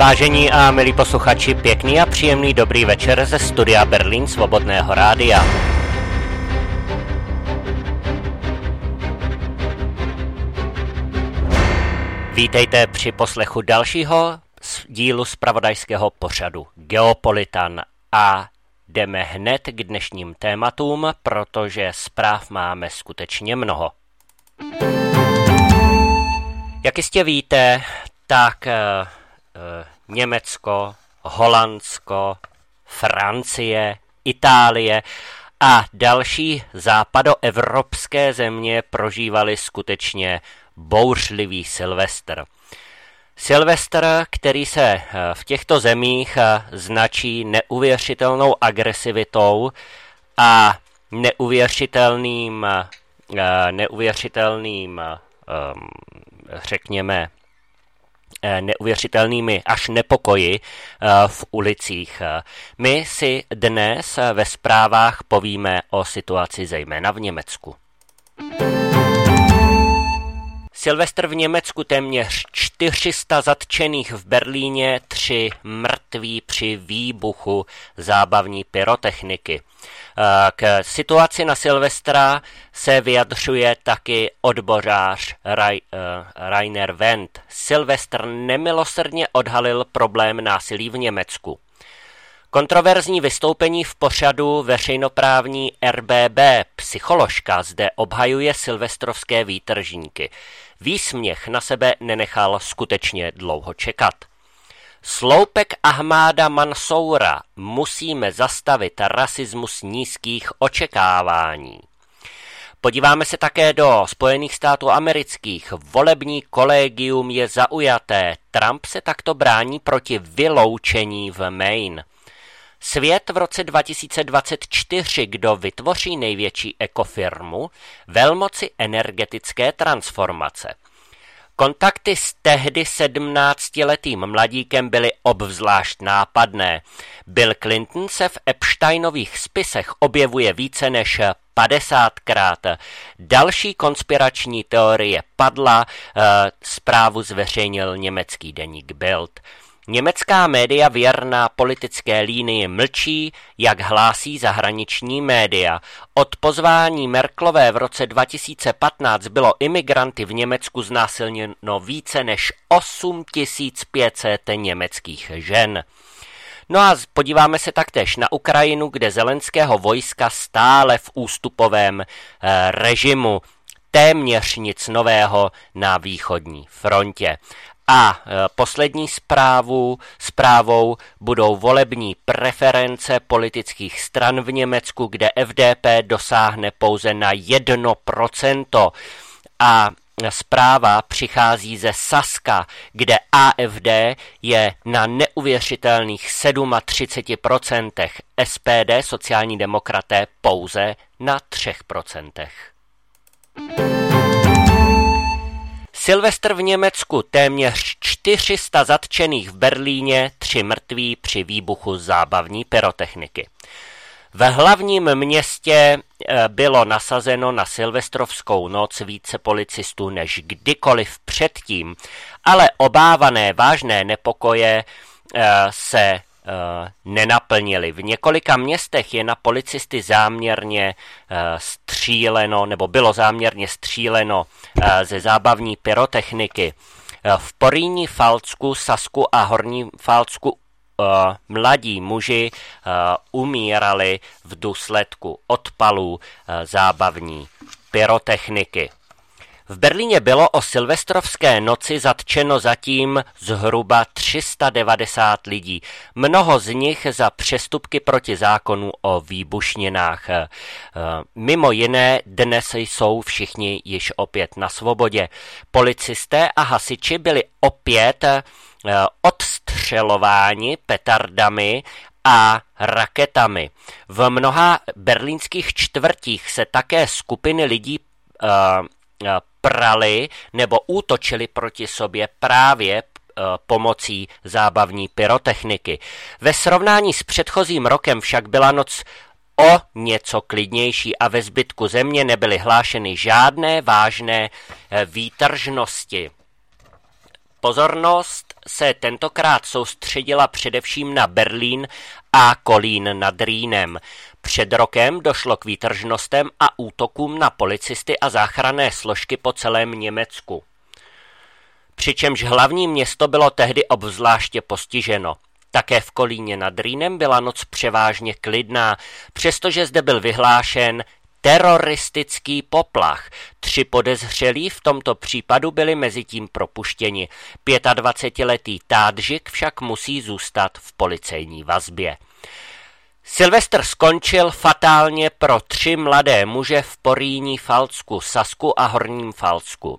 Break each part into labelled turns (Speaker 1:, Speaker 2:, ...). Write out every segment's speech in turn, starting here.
Speaker 1: Vážení a milí posluchači, pěkný a příjemný dobrý večer ze studia Berlín Svobodného rádia. Vítejte při poslechu dalšího dílu zpravodajského pořadu Geopolitan a jdeme hned k dnešním tématům, protože zpráv máme skutečně mnoho. Jak jistě víte, tak Německo, Holandsko, Francie, Itálie a další západoevropské země prožívaly skutečně bouřlivý Silvestr. Silvestr, který se v těchto zemích značí neuvěřitelnou agresivitou a neuvěřitelnými až nepokoji v ulicích. My si dnes ve zprávách povíme o situaci zejména v Německu. Silvestr v Německu, téměř 400 zatčených v Berlíně, 3 mrtví při výbuchu zábavní pyrotechniky. K situaci na Silvestra se vyjadřuje taky odborář Rainer Wendt. Silvestr nemilosrdně odhalil problém násilí v Německu. Kontroverzní vystoupení v pořadu veřejnoprávní RBB Psycholožka zde obhajuje silvestrovské výtržníky. Výsměch na sebe nenechal skutečně dlouho čekat. Sloupek Ahmáda Mansoura: musíme zastavit rasismus nízkých očekávání. Podíváme se také do Spojených států amerických. Volební kolegium je zaujaté. Trump se takto brání proti vyloučení v Maine. Svět v roce 2024, kdo vytvoří největší ekofirmu, velmoci energetické transformace. Kontakty s tehdy 17letým mladíkem byly obzvlášť nápadné. Bill Clinton se v Epsteinových spisech objevuje více než 50krát. Další konspirační teorie padla, zprávu zveřejnil německý deník Bild. Německá média věrná politické línii mlčí, jak hlásí zahraniční média. Od pozvání Merkelové v roce 2015 bylo imigranty v Německu znásilněno více než 8500 německých žen. No a podíváme se taktéž na Ukrajinu, kde Zelenského vojska stále v ústupovém režimu. Téměř nic nového na východní frontě. A poslední zprávou budou volební preference politických stran v Německu, kde FDP dosáhne pouze na 1%. A zpráva přichází ze Saska, kde AfD je na neuvěřitelných 37%, SPD, sociální demokraté, pouze na 3%. Silvestr v Německu, téměř 400 zatčených v Berlíně, 3 mrtví při výbuchu zábavní pyrotechniky. Ve hlavním městě bylo nasazeno na silvestrovskou noc více policistů než kdykoliv předtím, ale obávané vážné nepokoje se nenaplnili. V několika městech je na policisty záměrně stříleno, nebo bylo záměrně stříleno ze zábavní pyrotechniky. V Porýní Falcku, Sasku a Horním Falcku mladí muži umírali v důsledku odpalů zábavní pyrotechniky. V Berlíně bylo o silvestrovské noci zatčeno zatím zhruba 390 lidí. Mnoho z nich za přestupky proti zákonu o výbušninách. Mimo jiné dnes jsou všichni již opět na svobodě. Policisté a hasiči byli opět odstřelováni petardami a raketami. V mnoha berlínských čtvrtích se také skupiny lidí prali nebo útočili proti sobě právě pomocí zábavní pyrotechniky. Ve srovnání s předchozím rokem však byla noc o něco klidnější a ve zbytku země nebyly hlášeny žádné vážné výtržnosti. Pozornost se tentokrát soustředila především na Berlín a Kolín nad Rýnem. Před rokem došlo k výtržnostem a útokům na policisty a záchranné složky po celém Německu. Přičemž hlavní město bylo tehdy obzvláště postiženo. Také v Kolíně nad Rýnem byla noc převážně klidná, přestože zde byl vyhlášen teroristický poplach. 3 podezřelí v tomto případu byli mezitím propuštěni. 25letý Tádžik však musí zůstat v policejní vazbě. Silvestr skončil fatálně pro 3 mladé muže v Porýní Falcku, Sasku a Horním Falcku.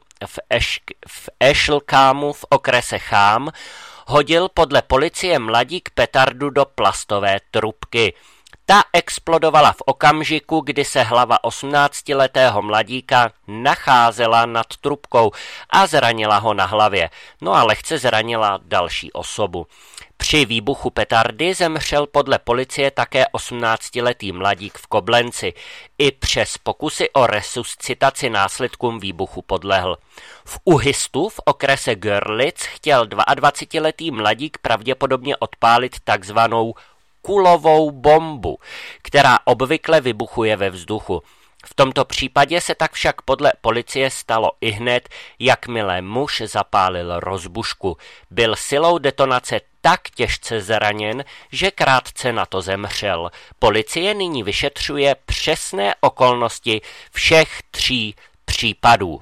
Speaker 1: V Ešlkámu v okrese Chám hodil podle policie mladík petardu do plastové trubky. Ta explodovala v okamžiku, kdy se hlava 18letého mladíka nacházela nad trubkou a zranila ho na hlavě, no a lehce zranila další osobu. Při výbuchu petardy zemřel podle policie také 18letý mladík v Koblenci. I přes pokusy o resuscitaci následkům výbuchu podlehl. V Uhystu v okrese Görlitz chtěl 22letý mladík pravděpodobně odpálit takzvanou kulovou bombu, která obvykle vybuchuje ve vzduchu. V tomto případě se tak však podle policie stalo ihned, jakmile muž zapálil rozbušku. Byl silou detonace tak těžce zraněn, že krátce na to zemřel. Policie nyní vyšetřuje přesné okolnosti všech 3 případů.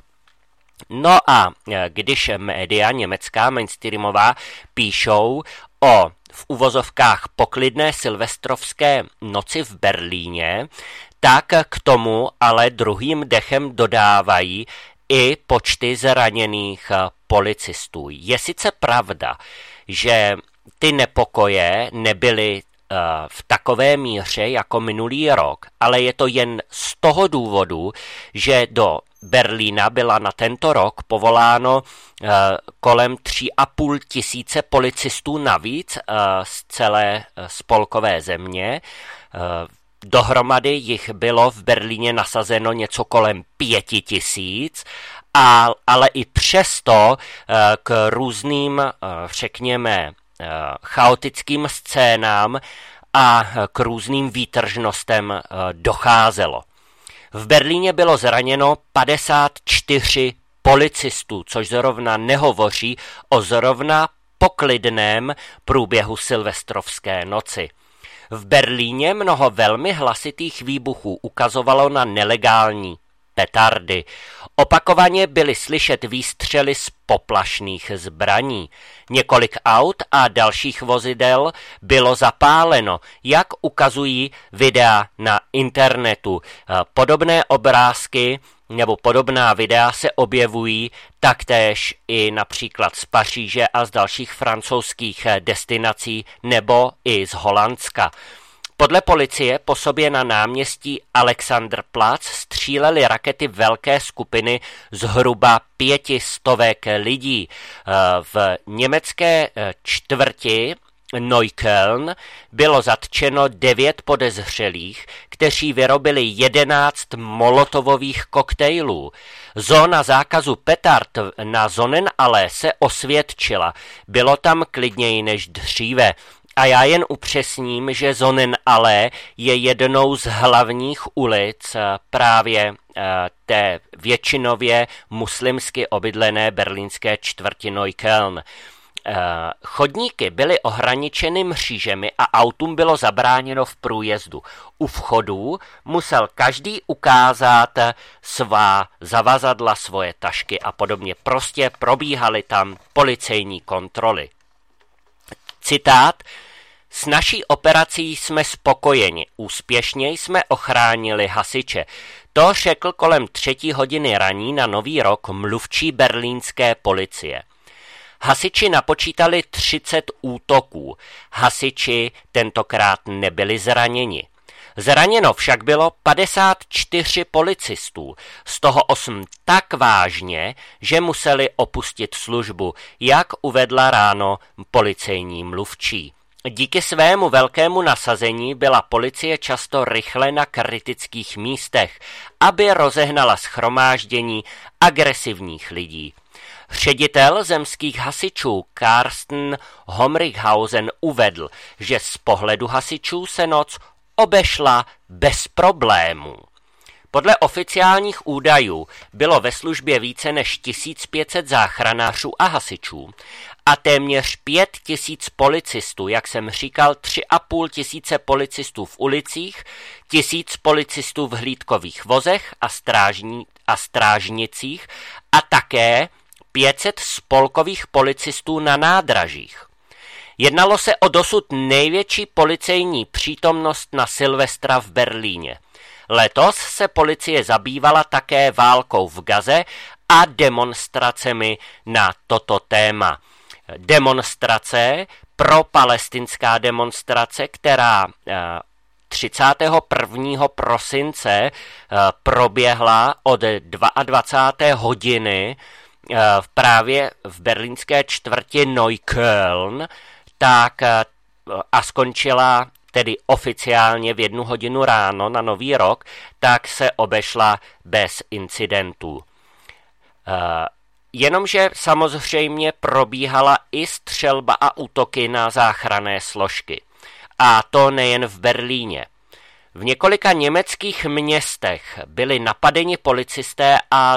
Speaker 1: No a když média německá mainstreamová píšou o v uvozovkách poklidné silvestrovské noci v Berlíně, tak k tomu ale druhým dechem dodávají i počty zraněných policistů. Je sice pravda, že ty nepokoje nebyly v takové míře jako minulý rok, ale je to jen z toho důvodu, že do Berlína byla na tento rok povoláno kolem 3,5 tisíce policistů navíc z celé spolkové země. Dohromady jich bylo v Berlíně nasazeno něco kolem 5 tisíc, ale i přesto k různým, řekněme, chaotickým scénám a k různým výtržnostem docházelo. V Berlíně bylo zraněno 54 policistů, což zrovna nehovoří o zrovna poklidném průběhu silvestrovské noci. V Berlíně mnoho velmi hlasitých výbuchů ukazovalo na nelegální petardy. Opakovaně byly slyšet výstřely z poplašných zbraní. Několik aut a dalších vozidel bylo zapáleno, jak ukazují videa na internetu. Podobné obrázky nebo podobná videa se objevují taktéž i například z Paříže a z dalších francouzských destinací nebo i z Holandska. Podle policie po sobě na náměstí Alexanderplatz střílely rakety velké skupiny zhruba 500 lidí. V německé čtvrti Neukölln bylo zatčeno 9 podezřelých, kteří vyrobili 11 molotovových koktejlů. Zóna zákazu petard na Sonnenallee se osvědčila. Bylo tam klidněji než dříve. A já jen upřesním, že Sonnenallee je jednou z hlavních ulic právě té většinově muslimsky obydlené berlínské čtvrti Neukölln. Chodníky byly ohraničeny mřížemi a autům bylo zabráněno v průjezdu. U vchodů musel každý ukázat svá zavazadla, svoje tašky a podobně. Prostě probíhaly tam policejní kontroly. Citát: S naší operací jsme spokojeni, úspěšně jsme ochránili hasiče. To řekl kolem 3:00 raní na Nový rok mluvčí berlínské policie. Hasiči napočítali 30 útoků. Hasiči tentokrát nebyli zraněni. Zraněno však bylo 54 policistů, z toho 8 tak vážně, že museli opustit službu, jak uvedla ráno policejní mluvčí. Díky svému velkému nasazení byla policie často rychle na kritických místech, aby rozehnala shromáždění agresivních lidí. Ředitel zemských hasičů Carsten Homrichhausen uvedl, že z pohledu hasičů se noc obešla bez problémů. Podle oficiálních údajů bylo ve službě více než 1500 záchranářů a hasičů a téměř 5000 policistů, jak jsem říkal, 3500 policistů v ulicích, 1000 policistů v hlídkových vozech a strážnicích a také 500 spolkových policistů na nádražích. Jednalo se o dosud největší policejní přítomnost na Silvestra v Berlíně. Letos se policie zabývala také válkou v Gaze a demonstracemi na toto téma. Demonstrace, propalestinská demonstrace, která 31. prosince proběhla od 22. hodiny právě v berlínské čtvrti Neukölln, tak a skončila tedy oficiálně v 1 hodinu ráno na Nový rok, tak se obešla bez incidentů. Jenomže samozřejmě probíhala i střelba a útoky na záchranné složky. A to nejen v Berlíně. V několika německých městech byli napadeni policisté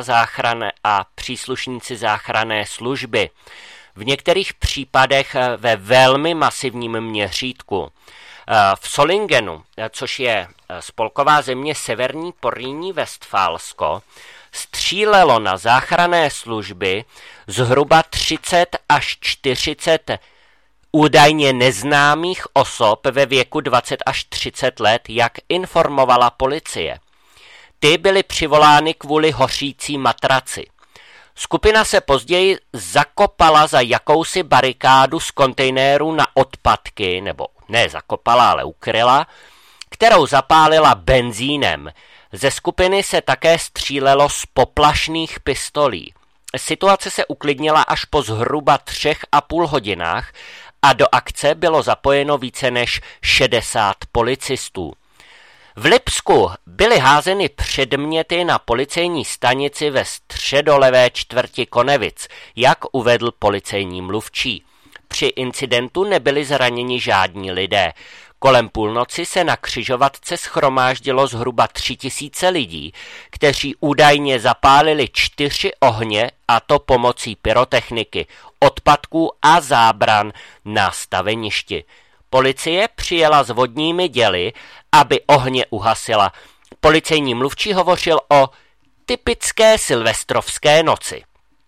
Speaker 1: a příslušníci záchranné služby. V některých případech ve velmi masivním měřítku. V Solingenu, což je spolková země Severní Porýní Vestfálsko, střílelo na záchranné služby zhruba 30 až 40 údajně neznámých osob ve věku 20 až 30 let, jak informovala policie. Ty byly přivolány kvůli hořící matraci. Skupina se později zakopala za jakousi barikádu z kontejnerů na odpadky, nebo ne zakopala, ale ukryla, kterou zapálila benzínem. Ze skupiny se také střílelo z poplašných pistolí. Situace se uklidnila až po zhruba 3,5 hodinách a do akce bylo zapojeno více než 60 policistů. V Lipsku byly házeny předměty na policejní stanici ve středolevé čtvrti Konevic, jak uvedl policejní mluvčí. Při incidentu nebyli zraněni žádní lidé. Kolem půlnoci se na křižovatce shromáždilo zhruba 3000 lidí, kteří údajně zapálili 4 ohně, a to pomocí pyrotechniky, odpadků a zábran na staveništi. Policie přijela s vodními děly, aby ohně uhasila. Policejní mluvčí hovořil o typické silvestrovské noci.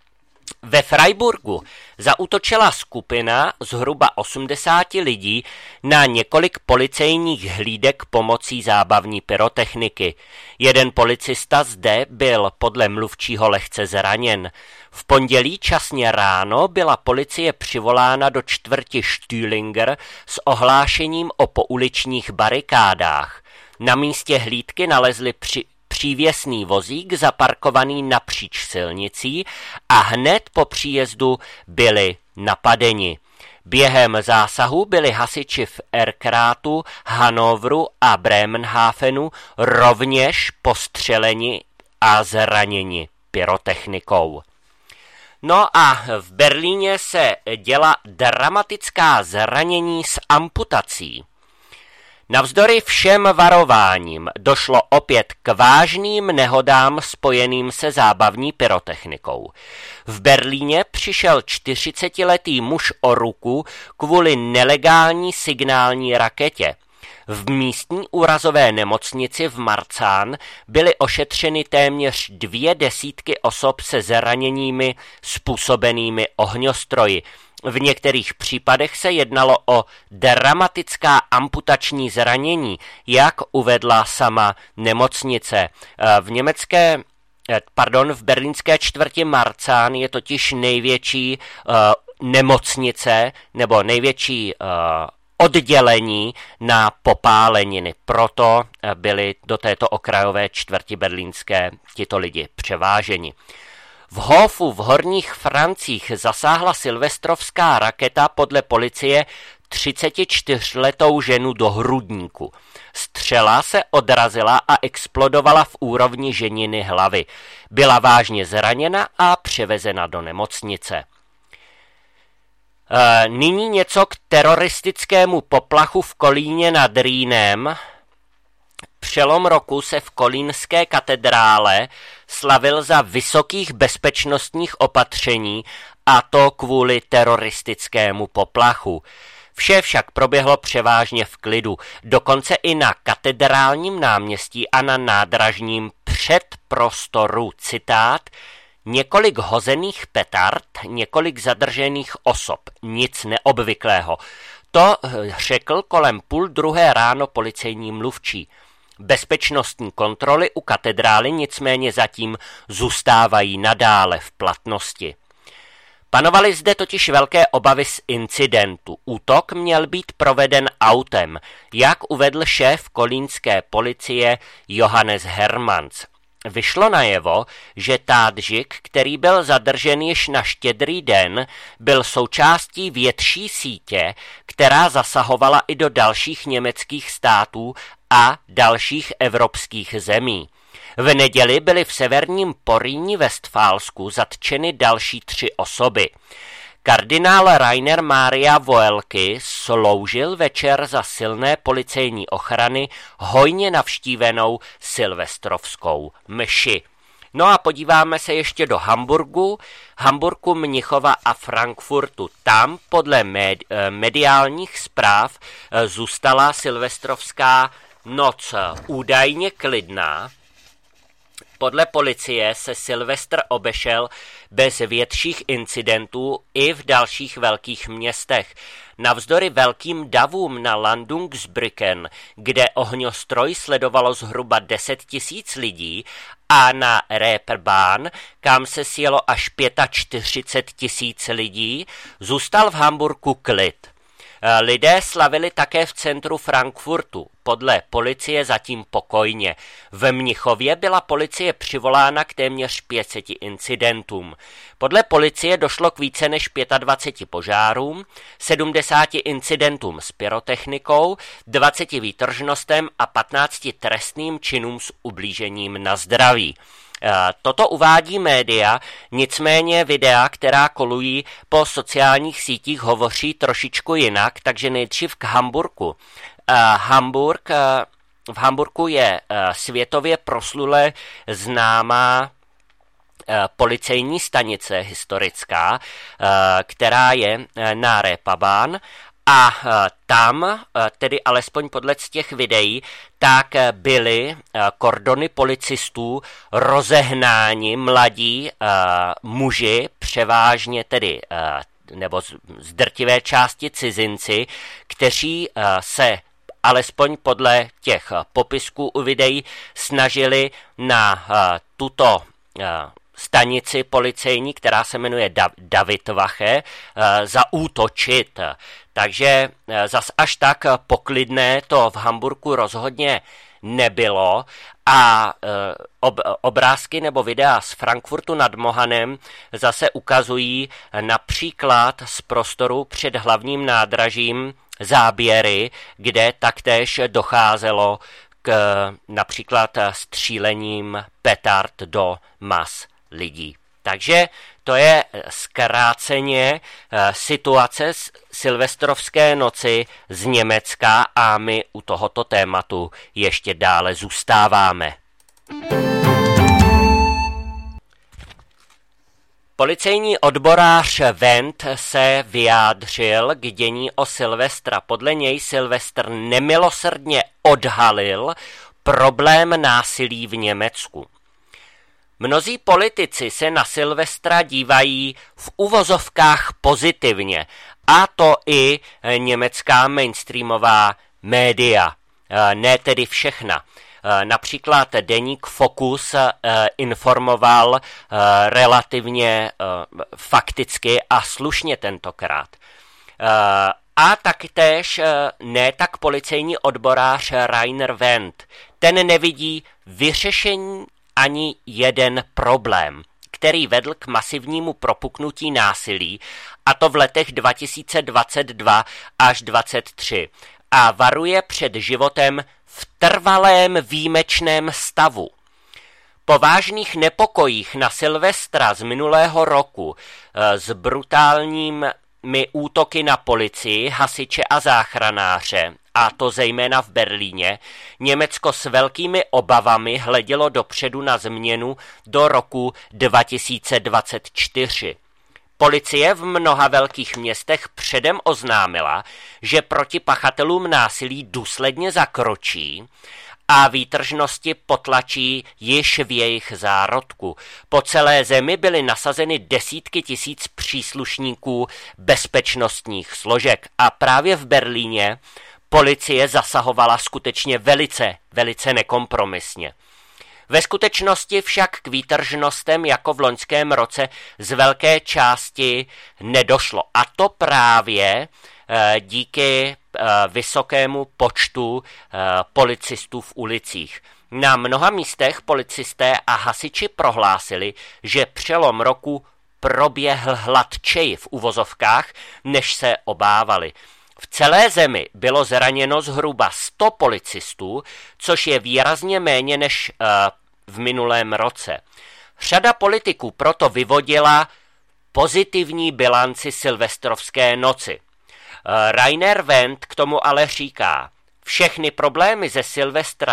Speaker 1: Ve Freiburgu zaútočila skupina zhruba 80 lidí na několik policejních hlídek pomocí zábavní pyrotechniky. Jeden policista zde byl podle mluvčího lehce zraněn. V pondělí časně ráno byla policie přivolána do čtvrti Stühlinger s ohlášením o pouličních barikádách. Na místě hlídky nalezli přívěsný vozík zaparkovaný napříč silnicí a hned po příjezdu byli napadeni. Během zásahu byli hasiči v Erkrátu, Hanovru a Bremenhafenu rovněž postřeleni a zraněni pyrotechnikou. No a v Berlíně se děla dramatická zranění s amputací. Navzdory všem varováním došlo opět k vážným nehodám spojeným se zábavní pyrotechnikou. V Berlíně přišel 40letý muž o ruku kvůli nelegální signální raketě. V místní úrazové nemocnici v Marzahn byly ošetřeny téměř 200 osob se zraněními způsobenými ohňostroji. V některých případech se jednalo o dramatická amputační zranění, jak uvedla sama nemocnice. V berlínské čtvrti Marzahn je totiž největší nemocnice nebo největší oddělení na popáleniny. Proto byli do této okrajové čtvrti berlínské tito lidi převáženi. V Hofu v Horních Francích zasáhla silvestrovská raketa podle policie 34letou ženu do hrudníku. Střela se odrazila a explodovala v úrovni ženiny hlavy. Byla vážně zraněna a převezena do nemocnice. Nyní něco k teroristickému poplachu v Kolíně nad Rýnem. Přelom roku se v kolínské katedrále slavil za vysokých bezpečnostních opatření, a to kvůli teroristickému poplachu. Vše však proběhlo převážně v klidu, dokonce i na katedrálním náměstí a na nádražním předprostoru, citát, několik hozených petard, několik zadržených osob, nic neobvyklého. To řekl kolem 1:30 ráno policejní mluvčí. Bezpečnostní kontroly u katedrály nicméně zatím zůstávají nadále v platnosti. Panovaly zde totiž velké obavy z incidentu. Útok měl být proveden autem, jak uvedl šéf kolínské policie Johannes Hermans. Vyšlo najevo, že Tádžik, který byl zadržen již na Štědrý den, byl součástí větší sítě, která zasahovala i do dalších německých států a dalších evropských zemí. V neděli byly v severním Porýní Vestfálsku zatčeny další 3 osoby. Kardinál Rainer Maria Voelky sloužil večer za silné policejní ochrany hojně navštívenou silvestrovskou mši. No a podíváme se ještě do Hamburku, Mnichova a Frankfurtu. Tam podle mediálních zpráv zůstala silvestrovská noc údajně klidná. Podle policie se Silvestr obešel bez větších incidentů i v dalších velkých městech. Navzdory velkým davům na Landungsbrücken, kde ohňostroj sledovalo zhruba 10 000 lidí, a na Reeperbahn, kam se sjelo až 45 000 lidí, zůstal v Hamburku klid. Lidé slavili také v centru Frankfurtu, podle policie zatím pokojně. V Mnichově byla policie přivolána k téměř 500 incidentům. Podle policie došlo k více než 25 požárům, 70 incidentům s pyrotechnikou, 20 výtržnostem a 15 trestným činům s ublížením na zdraví. Toto uvádí média, nicméně videa, která kolují po sociálních sítích, hovoří trošičku jinak, takže nejdřív k Hamburku. V Hamburku je světově proslule známá policejní stanice historická, která je na Reeperbahn. A tam, tedy alespoň podle těch videí, tak byly kordony policistů rozehnáni mladí muži, převážně tedy, nebo z drtivé části cizinci, kteří se alespoň podle těch popisků u videí snažili na tuto stanici policejní, která se jmenuje Davidwache, zaútočit. Takže zas až tak poklidné to v Hamburku rozhodně nebylo a obrázky nebo videa z Frankfurtu nad Mohanem zase ukazují například z prostoru před hlavním nádražím záběry, kde taktéž docházelo k například střílením petard do mas lidí. Takže to je zkráceně situace z silvestrovské noci z Německa a my u tohoto tématu ještě dále zůstáváme. Policejní odborář Wendt se vyjádřil k dění o Silvestra. Podle něj Silvestr nemilosrdně odhalil problém násilí v Německu. Mnozí politici se na Silvestra dívají v uvozovkách pozitivně, a to i německá mainstreamová média, ne tedy všechna. Například deník Focus informoval relativně fakticky a slušně tentokrát. A taktéž ne tak policejní odborář Rainer Wendt. Ten nevidí vyřešení ani jeden problém. který vedl k masivnímu propuknutí násilí, a to v letech 2022 až 2023, a varuje před životem v trvalém výjimečném stavu. Po vážných nepokojích na Silvestra z minulého roku s brutálními útoky na policii, hasiče a záchranáře, a to zejména v Berlíně, Německo s velkými obavami hledělo dopředu na změnu do roku 2024. Policie v mnoha velkých městech předem oznámila, že proti pachatelům násilí důsledně zakročí a výtržnosti potlačí již v jejich zárodku. Po celé zemi byly nasazeny desítky tisíc příslušníků bezpečnostních složek a právě v Berlíně policie zasahovala skutečně velice nekompromisně. Ve skutečnosti však k výtržnostem jako v loňském roce z velké části nedošlo. A to právě díky vysokému počtu policistů v ulicích. Na mnoha místech policisté a hasiči prohlásili, že přelom roku proběhl hladčeji v uvozovkách, než se obávali. V celé zemi bylo zraněno zhruba 100 policistů, což je výrazně méně než v minulém roce. Řada politiků proto vyvodila pozitivní bilanci silvestrovské noci. Rainer Wendt k tomu ale říká, všechny problémy ze Silvestra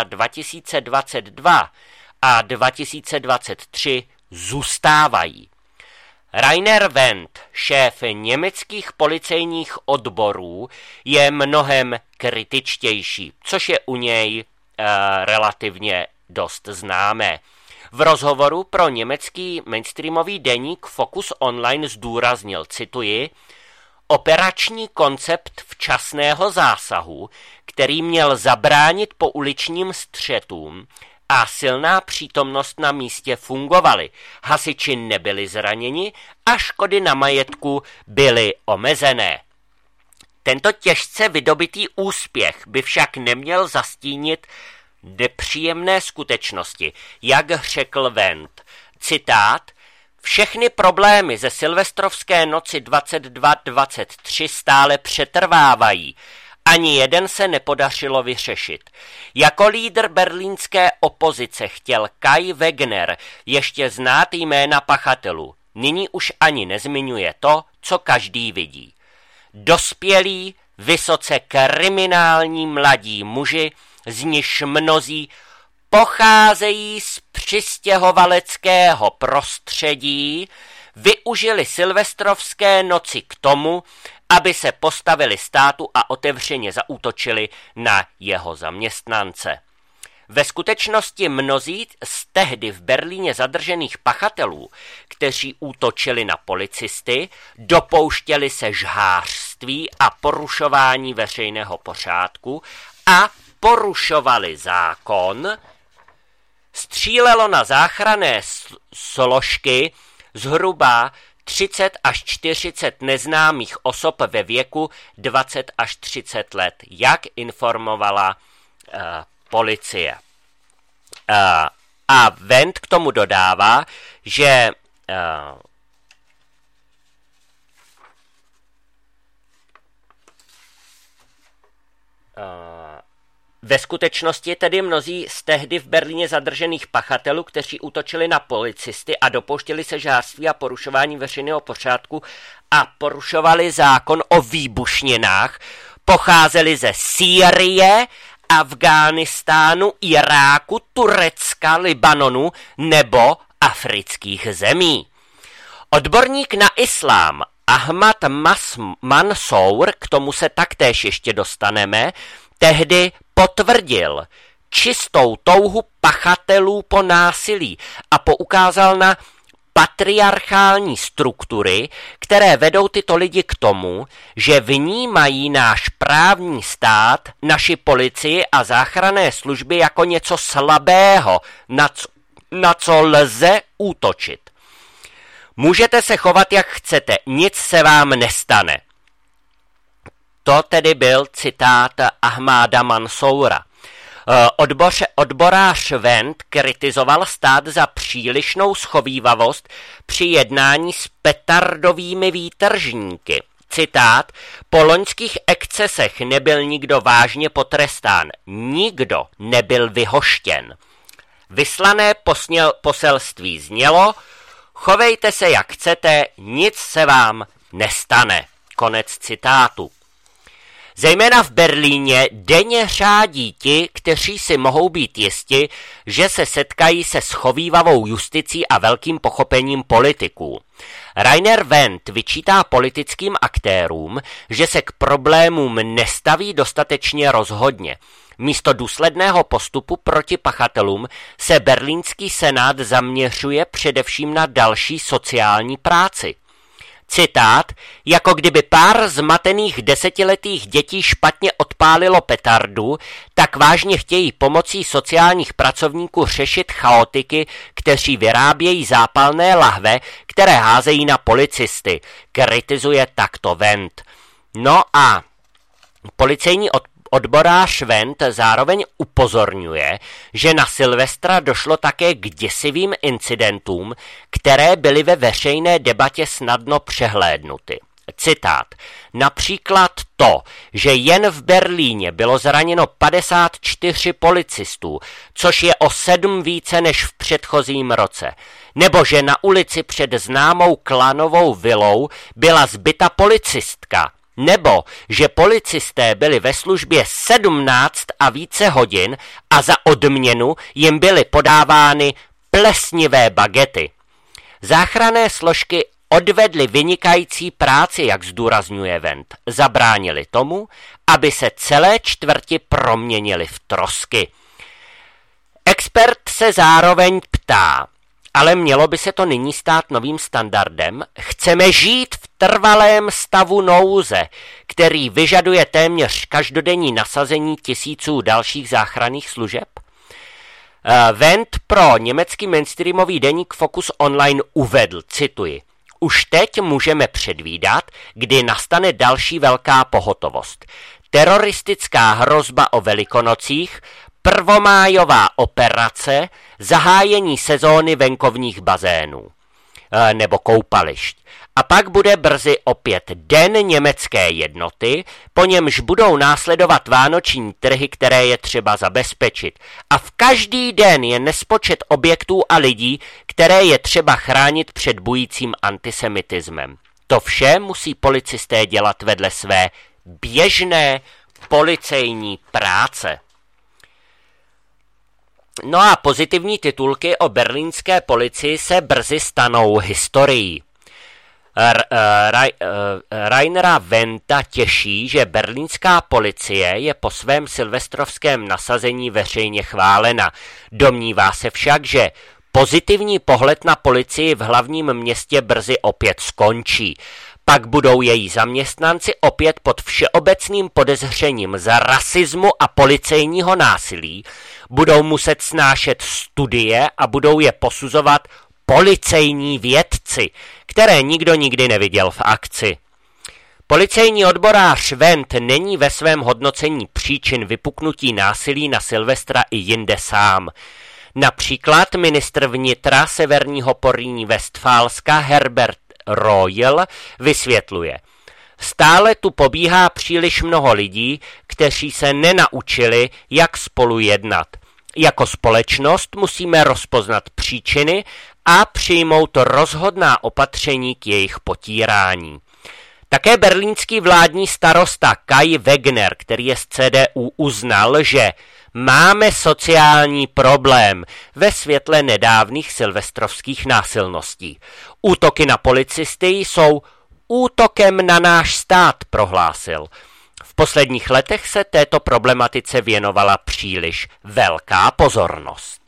Speaker 1: 2022 a 2023 zůstávají. Rainer Wendt, šéf německých policejních odborů, je mnohem kritičtější, což je u něj relativně dost známé. V rozhovoru pro německý mainstreamový deník Focus Online zdůraznil, cituji, operační koncept včasného zásahu, který měl zabránit pouličním střetům, a silná přítomnost na místě fungovaly. Hasiči nebyli zraněni a škody na majetku byly omezené. Tento těžce vydobitý úspěch by však neměl zastínit nepříjemné skutečnosti, jak řekl Wendt. Citát, všechny problémy ze silvestrovské noci 22-23 stále přetrvávají. Ani jeden se nepodařilo vyřešit. Jako lídr berlínské opozice chtěl Kai Wegner ještě znát jména pachatelů. Nyní už ani nezmiňuje to, co každý vidí. Dospělí, vysoce kriminální mladí muži, z nichž mnozí pocházejí z přistěhovaleckého prostředí, využili silvestrovské noci k tomu, aby se postavili státu a otevřeně zaútočili na jeho zaměstnance. Ve skutečnosti mnozí z tehdy v Berlíně zadržených pachatelů, kteří útočili na policisty, dopouštěli se žhářství a porušování veřejného pořádku a porušovali zákon, střílelo na záchranné složky zhruba 30 až 40 neznámých osob ve věku 20 až 30 let, jak informovala policie. A Wendt k tomu dodává, že ve skutečnosti tedy mnozí z tehdy v Berlíně zadržených pachatelů, kteří útočili na policisty a dopouštěli se žhářství a porušování veřejného pořádku a porušovali zákon o výbušninách, pocházeli ze Sýrie, Afghánistánu, Iráku, Turecka, Libanonu nebo afrických zemí. Odborník na islám Ahmad Mansour, k tomu se taktéž ještě dostaneme, tehdy potvrdil čistou touhu pachatelů po násilí a poukázal na patriarchální struktury, které vedou tyto lidi k tomu, že vnímají náš právní stát, naši policii a záchranné služby jako něco slabého, na co lze útočit. Můžete se chovat, jak chcete, nic se vám nestane. To tedy byl citát Ahmáda Mansoura. Odborář Wendt kritizoval stát za přílišnou schovívavost při jednání s petardovými výtržníky. Citát: po loňských excesech nebyl nikdo vážně potrestán, nikdo nebyl vyhoštěn. Vyslané poselství znělo: chovejte se jak chcete, nic se vám nestane. Konec citátu. Zejména v Berlíně denně řádí ti, kteří si mohou být jisti, že se setkají se schovívavou justicí a velkým pochopením politiků. Rainer Wendt vyčítá politickým aktérům, že se k problémům nestaví dostatečně rozhodně. Místo důsledného postupu proti pachatelům se berlínský senát zaměřuje především na další sociální práci. Citát: jako kdyby pár zmatených desetiletých dětí špatně odpálilo petardu, tak vážně chtějí pomocí sociálních pracovníků řešit chaotiky, kteří vyrábějí zápalné lahve, které házejí na policisty. Kritizuje takto Wendt. No a policejní odborář Wendt zároveň upozorňuje, že na Silvestra došlo také k děsivým incidentům, které byly ve veřejné debatě snadno přehlédnuty. Citát: například to, že jen v Berlíně bylo zraněno 54 policistů, což je o 7 více než v předchozím roce, nebo že na ulici před známou klanovou vilou byla zbita policistka, nebo že policisté byli ve službě 17 a více hodin a za odměnu jim byly podávány plesnivé bagety. Záchranné složky odvedly vynikající práci, jak zdůrazňuje Wendt. Zabránili tomu, aby se celé čtvrti proměnily v trosky. Expert se zároveň ptá: ale mělo by se to nyní stát novým standardem? Chceme žít v trvalém stavu nouze, který vyžaduje téměř každodenní nasazení tisíců dalších záchranných služeb? Wendt pro německý mainstreamový deník Focus Online uvedl, cituji: už teď můžeme předvídat, kdy nastane další velká pohotovost. Teroristická hrozba o Velikonocích, prvomájová operace, zahájení sezóny venkovních bazénů nebo koupališť. A pak bude brzy opět Den německé jednoty, po němž budou následovat vánoční trhy, které je třeba zabezpečit. A v každý den je nespočet objektů a lidí, které je třeba chránit před bujícím antisemitismem. To vše musí policisté dělat vedle své běžné policejní práce. No a pozitivní titulky o berlínské policii se brzy stanou historií. Rainera Wendta těší, že berlínská policie je po svém silvestrovském nasazení veřejně chválena. Domnívá se však, že pozitivní pohled na policii v hlavním městě brzy opět skončí. Pak budou její zaměstnanci opět pod všeobecným podezřením z rasismu a policejního násilí, budou muset snášet studie a budou je posuzovat policejní vědci, které nikdo nikdy neviděl v akci. Policejní odborář Wendt není ve svém hodnocení příčin vypuknutí násilí na Silvestra i jinde sám. Například ministr vnitra severního Porýní-Vestfálska Herbert Reul vysvětluje: stále tu pobíhá příliš mnoho lidí, kteří se nenaučili, jak spolu jednat. Jako společnost musíme rozpoznat příčiny a přijmout rozhodná opatření k jejich potírání. Také berlínský vládní starosta Kai Wegner, který je z CDU, uznal, že máme sociální problém ve světle nedávných silvestrovských násilností. Útoky na policisty jsou útokem na náš stát, prohlásil. V posledních letech se této problematice věnovala příliš velká pozornost.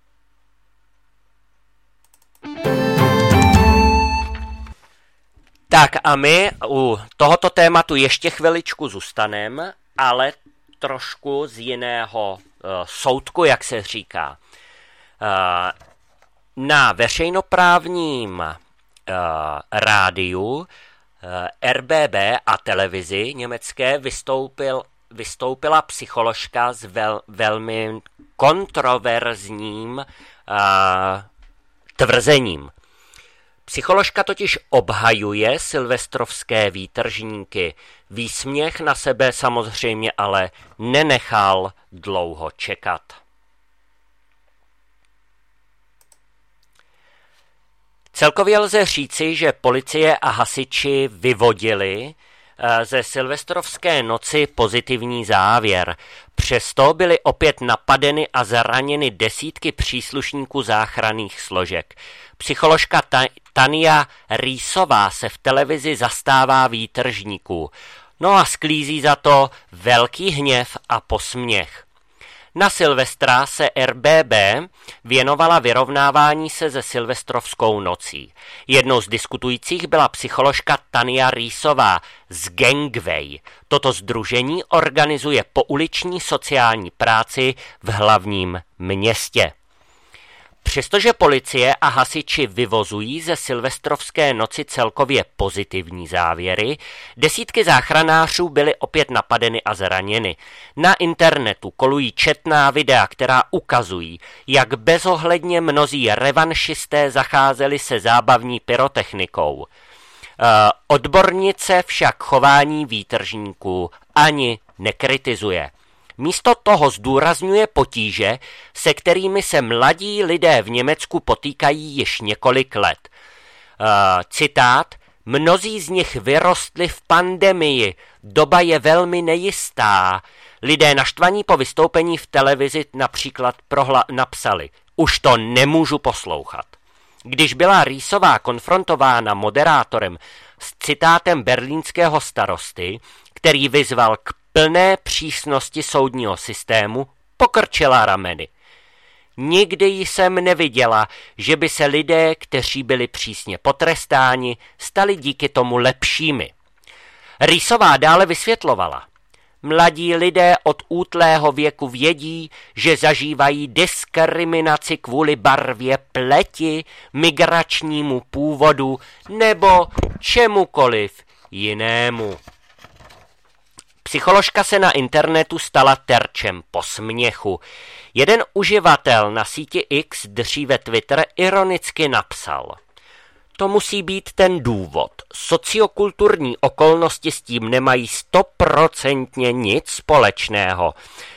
Speaker 1: Tak a my u tohoto tématu ještě chviličku zůstaneme, ale trošku z jiného soudku, jak se říká. Na veřejnoprávním rádiu RBB a televizi německé vystoupil vystoupila psycholožka s velmi kontroverzním tvrzením. Psycholožka totiž obhajuje silvestrovské výtržníky. Výsměch na sebe samozřejmě ale nenechal dlouho čekat. Celkově lze říci, že policie a hasiči vyvodili ze silvestrovské noci pozitivní závěr. Přesto byly opět napadeny a zraněny desítky příslušníků záchranných složek. Psycholožka Tania Rýsová se v televizi zastává výtržníků. No a sklízí za to velký hněv a posměch. Na Silvestra se RBB věnovala vyrovnávání se se silvestrovskou nocí. Jednou z diskutujících byla psycholožka Tania Rýsová z Gangway. Toto sdružení organizuje pouliční sociální práci v hlavním městě. Přestože policie a hasiči vyvozují ze silvestrovské noci celkově pozitivní závěry, desítky záchranářů byly opět napadeny a zraněny. Na internetu kolují četná videa, která ukazují, jak bezohledně mnozí revanšisté zacházeli se zábavní pyrotechnikou. Odbornice však chování výtržníků ani nekritizuje. Místo toho zdůrazňuje potíže, se kterými se mladí lidé v Německu potýkají již několik let. Citát: mnozí z nich vyrostli v pandemii, doba je velmi nejistá. Lidé naštvaní po vystoupení v televizi například napsali: už to nemůžu poslouchat. Když byla Rýsová konfrontována moderátorem s citátem berlínského starosty, který vyzval k plné přísnosti soudního systému, pokrčila rameny. Nikdy jsem neviděla, že by se lidé, kteří byli přísně potrestáni, stali díky tomu lepšími. Rýsová dále vysvětlovala: mladí lidé od útlého věku vědí, že zažívají diskriminaci kvůli barvě pleti, migračnímu původu nebo čemukoliv jinému. Psycholožka se na internetu stala terčem posměchu. Jeden uživatel na síti X, dříve Twitter, ironicky napsal: to musí být ten důvod. Sociokulturní okolnosti s tím nemají 100% nic společného.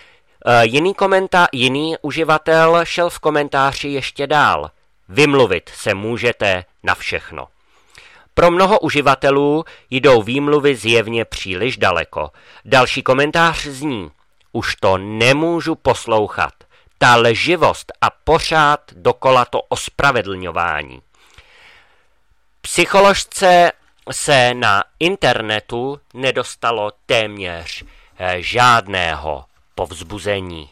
Speaker 1: Jiný uživatel šel v komentáři ještě dál: vymluvit se můžete na všechno. Pro mnoho uživatelů jdou výmluvy zjevně příliš daleko. Další komentář zní: už to nemůžu poslouchat. Ta lživost a pořád dokola to ospravedlňování. Psycholožce se na internetu nedostalo téměř žádného povzbuzení.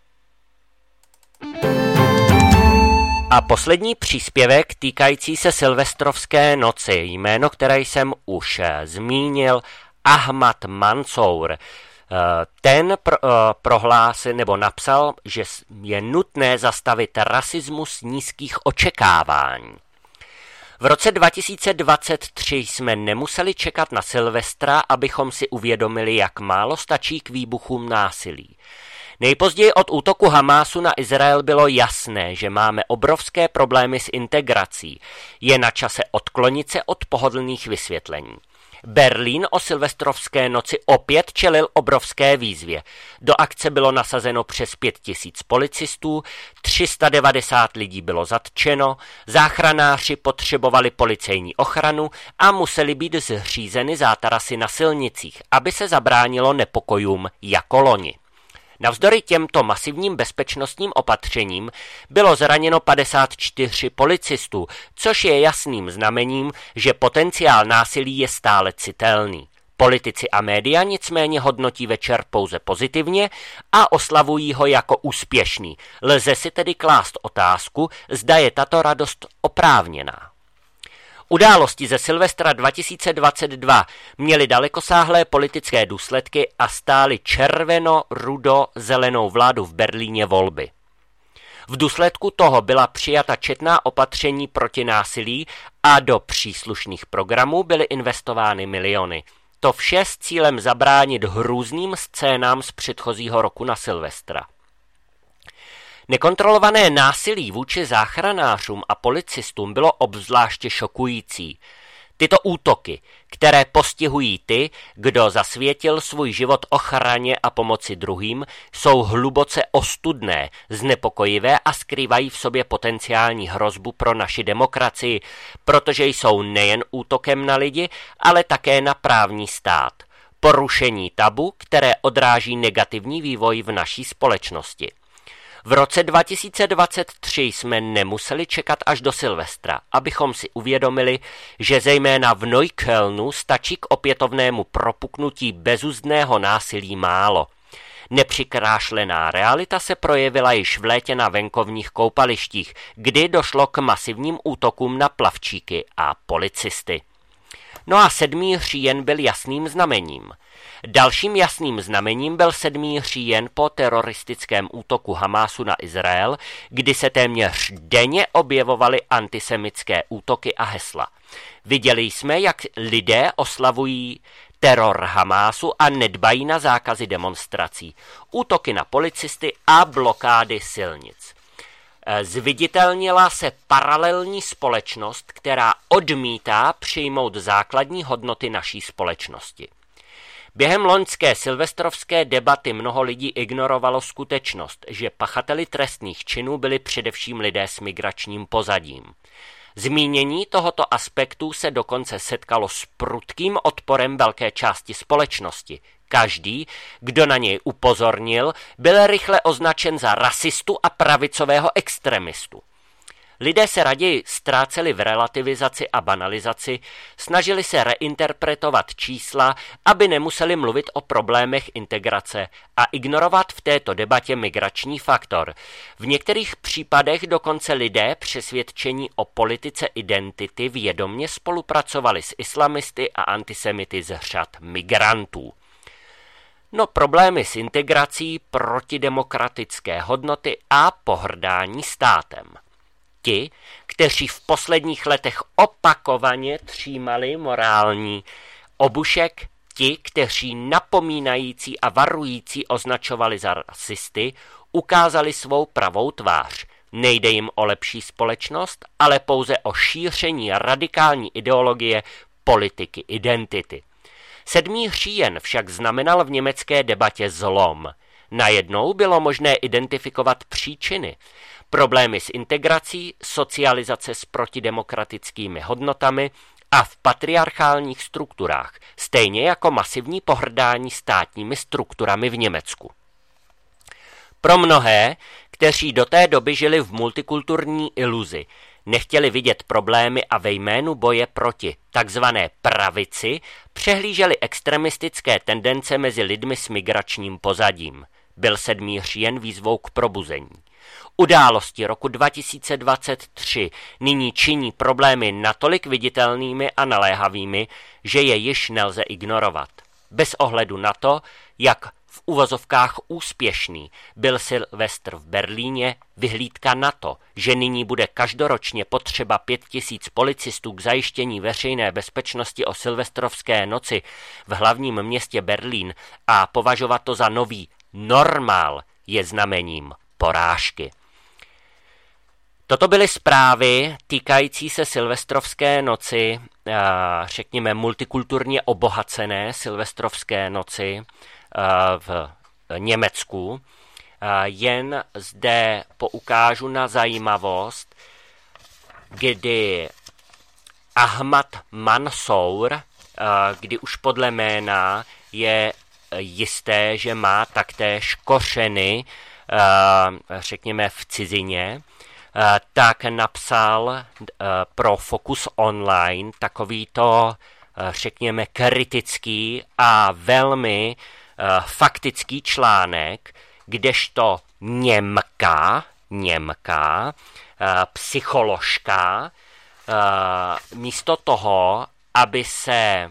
Speaker 1: A poslední příspěvek týkající se silvestrovské noci, jméno, které jsem už zmínil, Ahmad Mansour. Ten prohlásil nebo napsal, že je nutné zastavit rasismus nízkých očekávání. V roce 2023 jsme nemuseli čekat na Silvestra, abychom si uvědomili, jak málo stačí k výbuchům násilí. Nejpozději od útoku Hamásu na Izrael bylo jasné, že máme obrovské problémy s integrací. Je na čase odklonit se od pohodlných vysvětlení. Berlín o silvestrovské noci opět čelil obrovské výzvě. Do akce bylo nasazeno přes 5000 policistů, 390 lidí bylo zatčeno, záchranáři potřebovali policejní ochranu a museli být zřízeny zátarasy na silnicích, aby se zabránilo nepokojům jako loni. Navzdory těmto masivním bezpečnostním opatřením bylo zraněno 54 policistů, což je jasným znamením, že potenciál násilí je stále citelný. Politici a média nicméně hodnotí večer pouze pozitivně a oslavují ho jako úspěšný. Lze si tedy klást otázku, zda je tato radost oprávněná. Události ze Silvestra 2022 měly dalekosáhlé politické důsledky a stály červeno-rudo-zelenou vládu v Berlíně volby. V důsledku toho byla přijata četná opatření proti násilí a do příslušných programů byly investovány miliony. To vše s cílem zabránit hrůzným scénám z předchozího roku na Silvestra. Nekontrolované násilí vůči záchranářům a policistům bylo obzvláště šokující. Tyto útoky, které postihují ty, kdo zasvětil svůj život ochraně a pomoci druhým, jsou hluboce ostudné, znepokojivé a skrývají v sobě potenciální hrozbu pro naši demokracii, protože jsou nejen útokem na lidi, ale také na právní stát. Porušení tabu, které odráží negativní vývoj v naší společnosti. V roce 2023 jsme nemuseli čekat až do Silvestra, abychom si uvědomili, že zejména v Neuköllnu stačí k opětovnému propuknutí bezuzdného násilí málo. Nepřikrášlená realita se projevila již v létě na venkovních koupalištích, kdy došlo k masivním útokům na plavčíky a policisty. No a 7. říjen byl jasným znamením. Dalším jasným znamením byl 7. říjen po teroristickém útoku Hamásu na Izrael, kdy se téměř denně objevovaly antisemitské útoky a hesla. Viděli jsme, jak lidé oslavují teror Hamásu a nedbají na zákazy demonstrací, útoky na policisty a blokády silnic. Zviditelnila se paralelní společnost, která odmítá přijmout základní hodnoty naší společnosti. Během loňské silvestrovské debaty mnoho lidí ignorovalo skutečnost, že pachateli trestných činů byli především lidé s migračním pozadím. Zmínění tohoto aspektu se dokonce setkalo s prudkým odporem velké části společnosti. Každý, kdo na něj upozornil, byl rychle označen za rasistu a pravicového extremistu. Lidé se raději ztráceli v relativizaci a banalizaci, snažili se reinterpretovat čísla, aby nemuseli mluvit o problémech integrace a ignorovat v této debatě migrační faktor. V některých případech dokonce lidé přesvědčení o politice identity vědomě spolupracovali s islamisty a antisemity z řad migrantů. No, problémy s integrací, protidemokratické hodnoty a pohrdání státem. Ti, kteří v posledních letech opakovaně třímali morální obušek, ti, kteří napomínající a varující označovali za rasisty, ukázali svou pravou tvář. Nejde jim o lepší společnost, ale pouze o šíření radikální ideologie politiky identity. 7. říjen však znamenal v německé debatě zlom. Najednou bylo možné identifikovat příčiny. Problémy s integrací, socializace s protidemokratickými hodnotami a v patriarchálních strukturách, stejně jako masivní pohrdání státními strukturami v Německu. Pro mnohé, kteří do té doby žili v multikulturní iluzi, nechtěli vidět problémy a ve jménu boje proti takzvané pravici přehlíželi extremistické tendence mezi lidmi s migračním pozadím. Byl 7. říjen výzvou k probuzení. Události roku 2023 nyní činí problémy natolik viditelnými a naléhavými, že je již nelze ignorovat. Bez ohledu na to, jak v uvozovkách úspěšný byl Silvestr v Berlíně, vyhlídka na to, že nyní bude každoročně potřeba 5000 policistů k zajištění veřejné bezpečnosti o silvestrovské noci v hlavním městě Berlín a považovat to za nový normál, je znamením porážky. Toto byly zprávy týkající se silvestrovské noci, řekněme multikulturně obohacené silvestrovské noci v Německu. Jen zde poukážu na zajímavost, kdy Ahmad Mansour, kdy už podle jména je jisté, že má taktéž kořeny, řekněme v cizině, tak napsal pro Focus Online takovýto, řekněme, kritický a velmi faktický článek, kdežto Němka, psycholožka, místo toho, aby se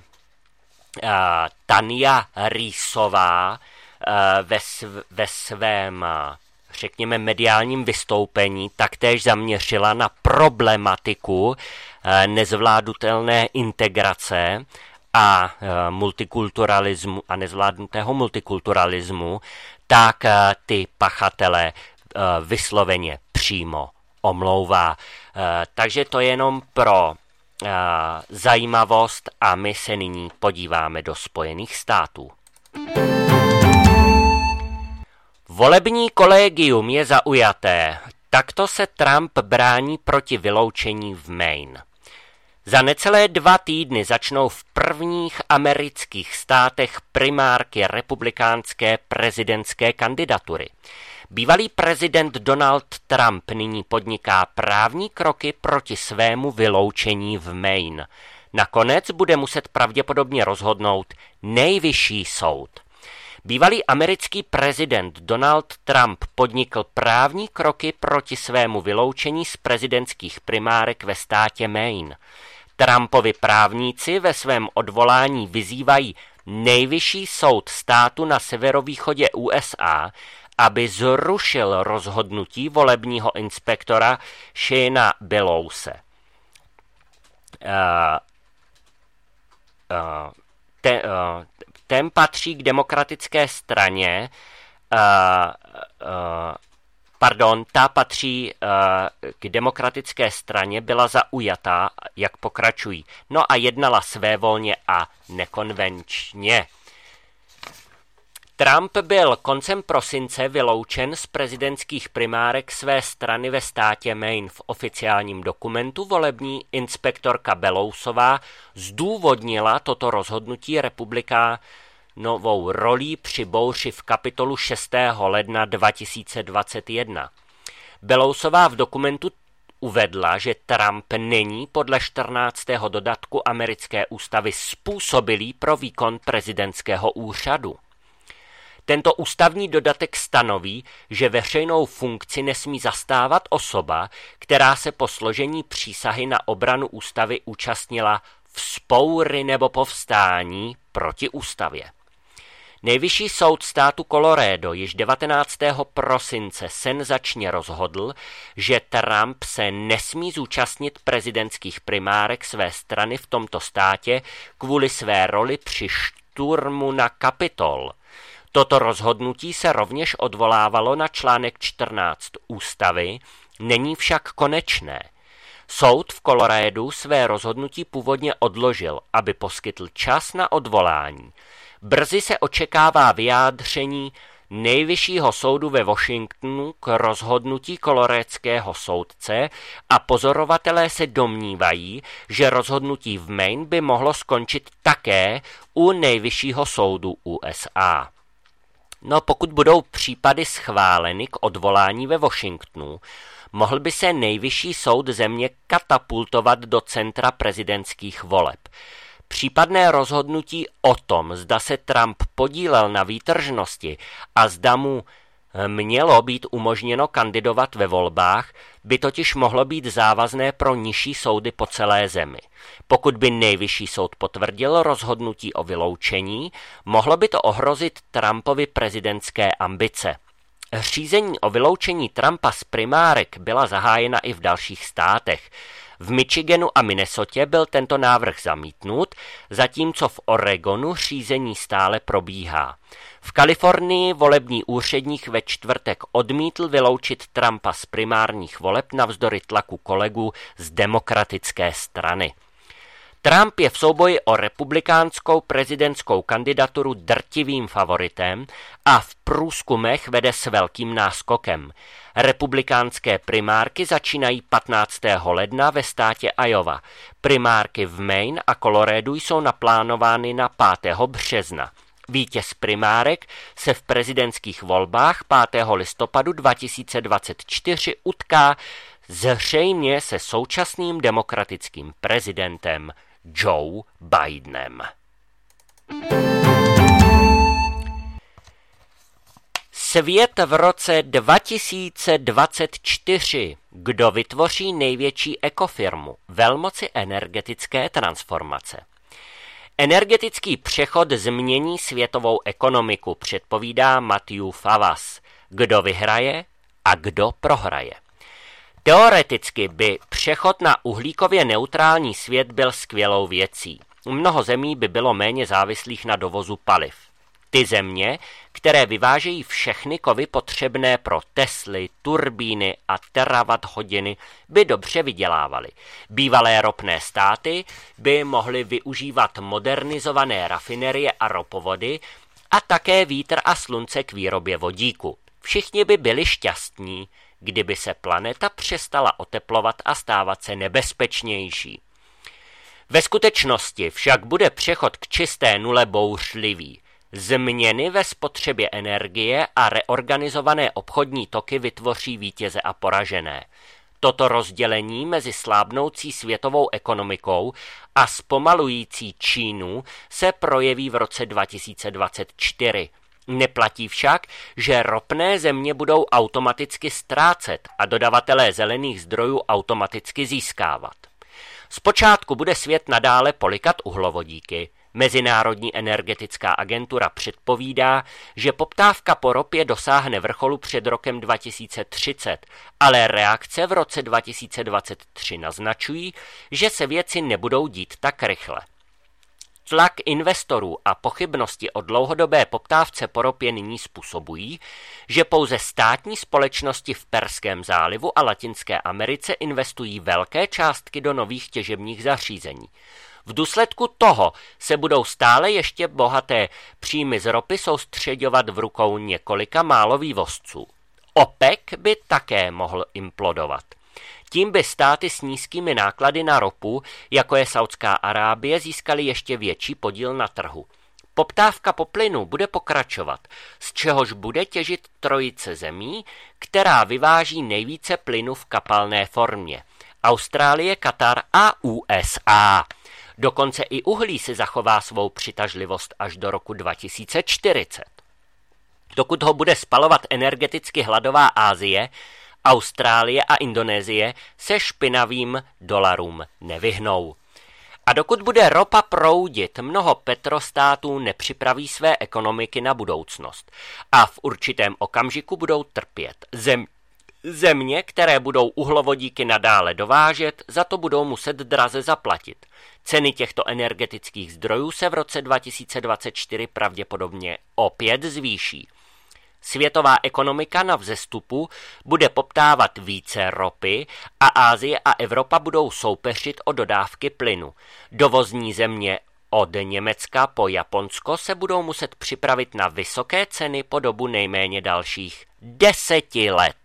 Speaker 1: Tanja Rýsová ve svém, řekněme, mediálním vystoupení taktéž zaměřila na problematiku nezvládnutelné integrace a multikulturalismu a nezvládnutého multikulturalismu, tak ty pachatele vysloveně přímo omlouvá. Takže to je jenom pro zajímavost a my se nyní podíváme do Spojených států. Volební kolegium je zaujaté. Takto se Trump brání proti vyloučení v Maine. Za necelé 2 týdny začnou v prvních amerických státech primárky republikánské prezidentské kandidatury. Bývalý prezident Donald Trump nyní podniká právní kroky proti svému vyloučení v Maine. Nakonec bude muset pravděpodobně rozhodnout nejvyšší soud. Bývalý americký prezident Donald Trump podnikl právní kroky proti svému vyloučení z prezidentských primárek ve státě Maine. Trumpovi právníci ve svém odvolání vyzývají nejvyšší soud státu na severovýchodě USA, aby zrušil rozhodnutí volebního inspektora Shayna Bellouse. Ten patří k demokratické straně, ta patří k demokratické straně, byla zaujatá, jak pokračují. No a jednala svévolně a nekonvenčně. Trump byl koncem prosince vyloučen z prezidentských primárek své strany ve státě Maine. V oficiálním dokumentu volební inspektorka Bellousová zdůvodnila toto rozhodnutí republikánovou rolí při bouři v Kapitolu 6. ledna 2021. Bellousová v dokumentu uvedla, že Trump není podle 14. dodatku americké ústavy způsobilý pro výkon prezidentského úřadu. Tento ústavní dodatek stanoví, že veřejnou funkci nesmí zastávat osoba, která se po složení přísahy na obranu ústavy účastnila vzpoury nebo povstání proti ústavě. Nejvyšší soud státu Colorado již 19. prosince senzačně rozhodl, že Trump se nesmí zúčastnit prezidentských primárek své strany v tomto státě kvůli své roli při šturmu na Kapitol. Toto rozhodnutí se rovněž odvolávalo na článek 14 ústavy, není však konečné. Soud v Coloradu své rozhodnutí původně odložil, aby poskytl čas na odvolání. Brzy se očekává vyjádření Nejvyššího soudu ve Washingtonu k rozhodnutí kolorédského soudce a pozorovatelé se domnívají, že rozhodnutí v Maine by mohlo skončit také u Nejvyššího soudu USA. No, pokud budou případy schváleny k odvolání ve Washingtonu, mohl by se Nejvyšší soud země katapultovat do centra prezidentských voleb. Případné rozhodnutí o tom, zda se Trump podílel na výtržnosti a zda mu mělo být umožněno kandidovat ve volbách, by totiž mohlo být závazné pro nižší soudy po celé zemi. Pokud by Nejvyšší soud potvrdil rozhodnutí o vyloučení, mohlo by to ohrozit Trumpovy prezidentské ambice. Řízení o vyloučení Trumpa z primárek byla zahájena i v dalších státech. V Michiganu a Minnesotě byl tento návrh zamítnut, zatímco v Oregonu řízení stále probíhá. V Kalifornii volební úředník ve čtvrtek odmítl vyloučit Trumpa z primárních voleb navzdory tlaku kolegů z demokratické strany. Trump je v souboji o republikánskou prezidentskou kandidaturu drtivým favoritem a v průzkumech vede s velkým náskokem. Republikánské primárky začínají 15. ledna ve státě Iowa. Primárky v Maine a Coloradu jsou naplánovány na 5. března. Vítěz primárek se v prezidentských volbách 5. listopadu 2024 utká zřejmě se současným demokratickým prezidentem Joe Bidenem. Svět v roce 2024. Kdo vytvoří největší ekofirmu? Velmoci energetické transformace. Energetický přechod změní světovou ekonomiku, předpovídá Matthew Favas. Kdo vyhraje a kdo prohraje? Teoreticky by přechod na uhlíkově neutrální svět byl skvělou věcí. mnoho zemí by bylo méně závislých na dovozu paliv. Ty země, které vyvážejí všechny kovy potřebné pro Tesly, turbíny a terawatt-hodiny, by dobře vydělávaly. Bývalé ropné státy by mohly využívat modernizované rafinerie a ropovody a také vítr a slunce k výrobě vodíku. Všichni by byli šťastní, kdyby se planeta přestala oteplovat a stávat se nebezpečnější. Ve skutečnosti však bude přechod k čisté nule bouřlivý. Změny ve spotřebě energie a reorganizované obchodní toky vytvoří vítěze a poražené. Toto rozdělení mezi slábnoucí světovou ekonomikou a zpomalující Čínu se projeví v roce 2024. Neplatí však, že ropné země budou automaticky ztrácet a dodavatelé zelených zdrojů automaticky získávat. Zpočátku bude svět nadále polikat uhlovodíky. Mezinárodní energetická agentura předpovídá, že poptávka po ropě dosáhne vrcholu před rokem 2030, ale reakce v roce 2023 naznačují, že se věci nebudou dít tak rychle. Tlak investorů a pochybnosti o dlouhodobé poptávce po ropě nyní způsobují, že pouze státní společnosti v Perském zálivu a Latinské Americe investují velké částky do nových těžebních zařízení. V důsledku toho se budou stále ještě bohaté příjmy z ropy soustřeďovat v rukou několika málo vývozců. OPEC by také mohl implodovat. Tím by státy s nízkými náklady na ropu, jako je Saudská Arábie, získaly ještě větší podíl na trhu. Poptávka po plynu bude pokračovat, z čehož bude těžit trojice zemí, která vyváží nejvíce plynu v kapalné formě. Austrálie, Katar a USA. Dokonce i uhlí si zachová svou přitažlivost až do roku 2040. Dokud ho bude spalovat energeticky hladová Asie, Austrálie a Indonésie se špinavým dolarům nevyhnou. A dokud bude ropa proudit, mnoho petrostátů nepřipraví své ekonomiky na budoucnost a v určitém okamžiku budou trpět. Země, které budou uhlovodíky nadále dovážet, za to budou muset draze zaplatit. Ceny těchto energetických zdrojů se v roce 2024 pravděpodobně opět zvýší. Světová ekonomika na vzestupu bude poptávat více ropy a Asie a Evropa budou soupeřit o dodávky plynu. Dovozní země od Německa po Japonsko se budou muset připravit na vysoké ceny po dobu nejméně dalších 10 let.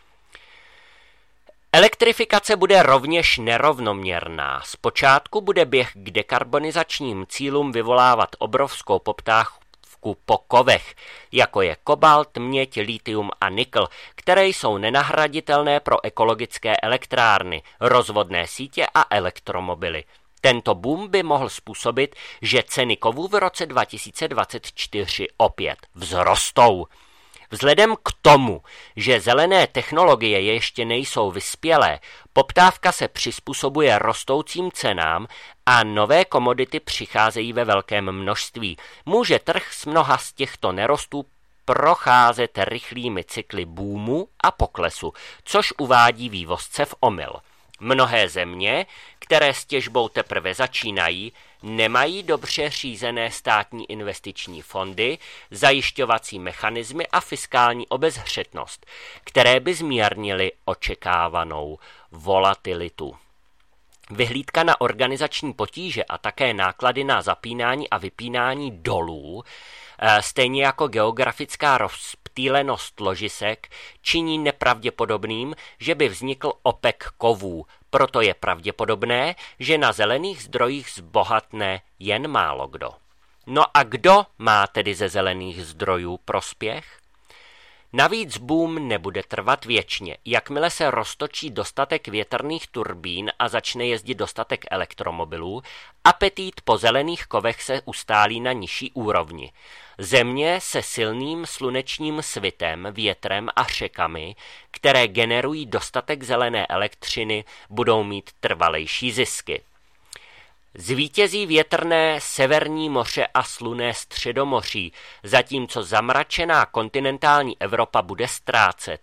Speaker 1: Elektrifikace bude rovněž nerovnoměrná. Zpočátku bude běh k dekarbonizačním cílům vyvolávat obrovskou poptávku po kovech, jako je kobalt, měď, litium a nikl, které jsou nenahraditelné pro ekologické elektrárny, rozvodné sítě a elektromobily. Tento boom by mohl způsobit, že ceny kovů v roce 2024 opět vzrostou. Vzhledem k tomu, že zelené technologie ještě nejsou vyspělé, poptávka se přizpůsobuje rostoucím cenám a nové komodity přicházejí ve velkém množství. Může trh z mnoha z těchto nerostů procházet rychlými cykly boomu a poklesu, což uvádí vývozce v omyl. Mnohé země, které s těžbou teprve začínají, nemají dobře řízené státní investiční fondy, zajišťovací mechanismy a fiskální obezřetnost, které by zmírnily očekávanou volatilitu. Vyhlídka na organizační potíže a také náklady na zapínání a vypínání dolů, stejně jako geografická rozptýlenost ložisek, činí nepravděpodobným, že by vznikl OPEC kovů. Proto je pravděpodobné, že na zelených zdrojích zbohatne jen málo kdo. No a kdo má tedy ze zelených zdrojů prospěch? Navíc boom nebude trvat věčně. Jakmile se roztočí dostatek větrných turbín a začne jezdit dostatek elektromobilů, apetít po zelených kovech se ustálí na nižší úrovni. Země se silným slunečním svitem, větrem a řekami, které generují dostatek zelené elektřiny, budou mít trvalejší zisky. Zvítězí větrné Severní moře a slunné Středomoří, zatímco zamračená kontinentální Evropa bude ztrácet.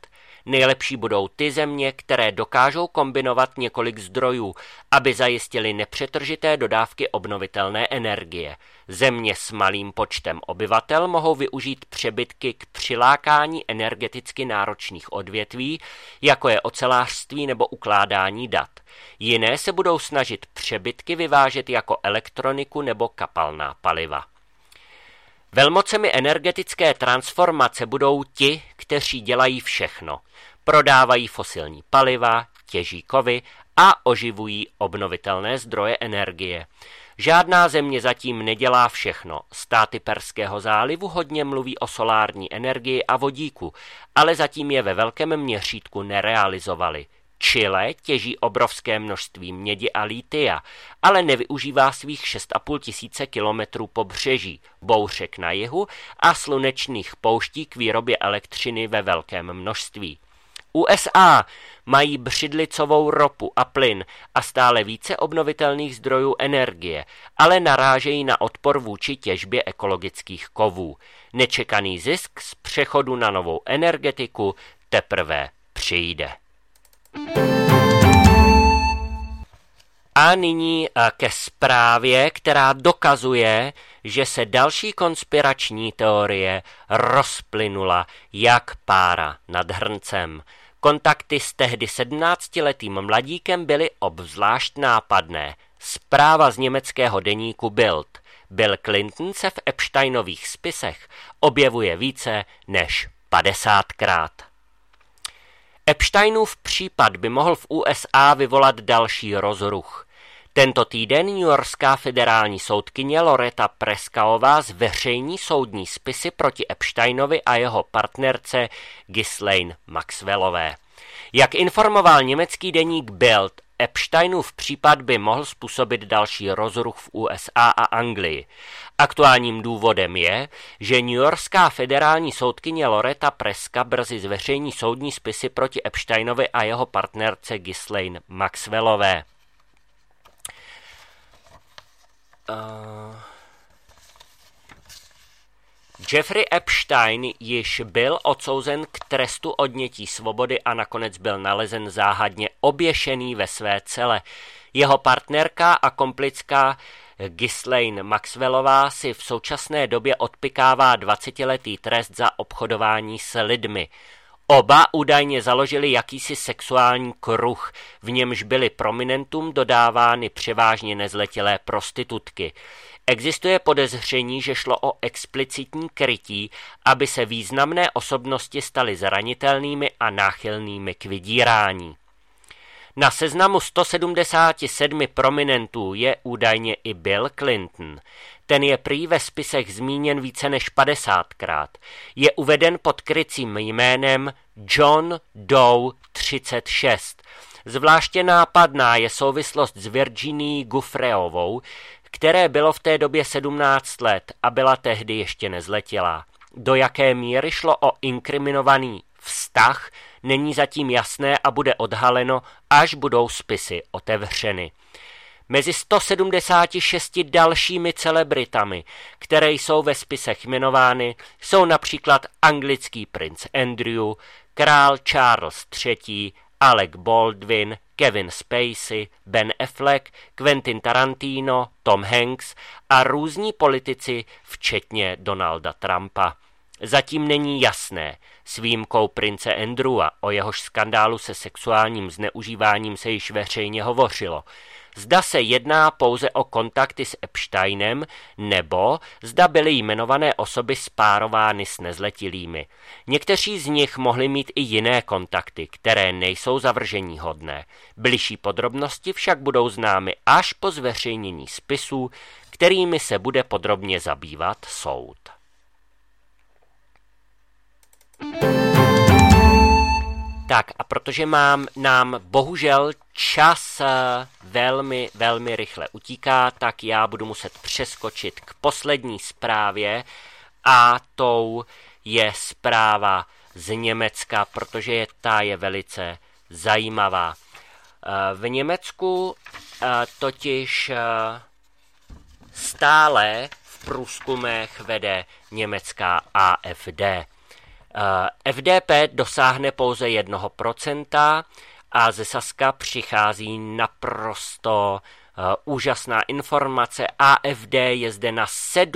Speaker 1: Nejlepší budou ty země, které dokážou kombinovat několik zdrojů, aby zajistili nepřetržité dodávky obnovitelné energie. Země s malým počtem obyvatel mohou využít přebytky k přilákání energeticky náročných odvětví, jako je ocelářství nebo ukládání dat. Jiné se budou snažit přebytky vyvážet jako elektroniku nebo kapalná paliva. Velmocemi energetické transformace budou ti, kteří dělají všechno. Prodávají fosilní paliva, těží kovy a oživují obnovitelné zdroje energie. Žádná země zatím nedělá všechno. Státy Perského zálivu hodně mluví o solární energii a vodíku, ale zatím je ve velkém měřítku nerealizovali. Chile těží obrovské množství mědi a lítia, ale nevyužívá svých 6,5 tisíce kilometrů pobřeží, bouřek na jihu a slunečných pouští k výrobě elektřiny ve velkém množství. USA mají břidlicovou ropu a plyn a stále více obnovitelných zdrojů energie, ale narážejí na odpor vůči těžbě ekologických kovů. Nečekaný zisk z přechodu na novou energetiku teprve přijde. A nyní ke zprávě, která dokazuje, že se další konspirační teorie rozplynula jak pára nad hrncem. Kontakty s tehdy 17letým mladíkem byly obzvlášť nápadné. Zpráva z německého deníku Bild. Bill Clinton se v Epsteinových spisech objevuje více než 50krát. Epsteinův případ by mohl v USA vyvolat další rozruch. Tento týden newyorská federální soudkyně Loretta Preskaová zveřejní soudní spisy proti Epsteinovi a jeho partnerce Ghislaine Maxwellové. Jak informoval německý deník Bild, Epsteinův případ by mohl způsobit další rozruch v USA a Anglii. Aktuálním důvodem je, že newyorská federální soudkyně Loretta Preska brzy zveřejní soudní spisy proti Epsteinovi a jeho partnerce Ghislaine Maxwellové. Jeffrey Epstein již byl odsouzen k trestu odnětí svobody a nakonec byl nalezen záhadně oběšený ve své cele. Jeho partnerka a komplická Ghislaine Maxwellová si v současné době odpykává 20letý trest za obchodování s lidmi. Oba údajně založili jakýsi sexuální kruh, v němž byly prominentům dodávány převážně nezletilé prostitutky. Existuje podezření, že šlo o explicitní krytí, aby se významné osobnosti staly zranitelnými a náchylnými k vydírání. Na seznamu 177 prominentů je údajně i Bill Clinton. Ten je prý ve spisech zmíněn více než 50krát. Je uveden pod krycím jménem John Doe 36. Zvláště nápadná je souvislost s Virginií Giuffreovou, které bylo v té době 17 let a byla tehdy ještě nezletilá. Do jaké míry šlo o inkriminovaný vztah, není zatím jasné a bude odhaleno, až budou spisy otevřeny. Mezi 176 dalšími celebritami, které jsou ve spisech jmenovány, jsou například anglický princ Andrew, král Charles III, Alec Baldwin, Kevin Spacey, Ben Affleck, Quentin Tarantino, Tom Hanks a různí politici, včetně Donalda Trumpa. Zatím není jasné, s výjimkou prince Andrewa, o jehož skandálu se sexuálním zneužíváním se již veřejně hovořilo. Zda se jedná pouze o kontakty s Epsteinem, nebo zda byly jmenované osoby spárovány s nezletilými. Někteří z nich mohli mít i jiné kontakty, které nejsou zavrženíhodné. Bližší podrobnosti však budou známy až po zveřejnění spisů, kterými se bude podrobně zabývat soud. Tak a protože nám bohužel čas velmi rychle utíká, tak já budu muset přeskočit k poslední zprávě a tou je zpráva z Německa, protože ta je velice zajímavá. V Německu totiž stále v průzkumech vede německá AfD. FDP dosáhne pouze 1% a ze Saska přichází naprosto úžasná informace. AfD je zde na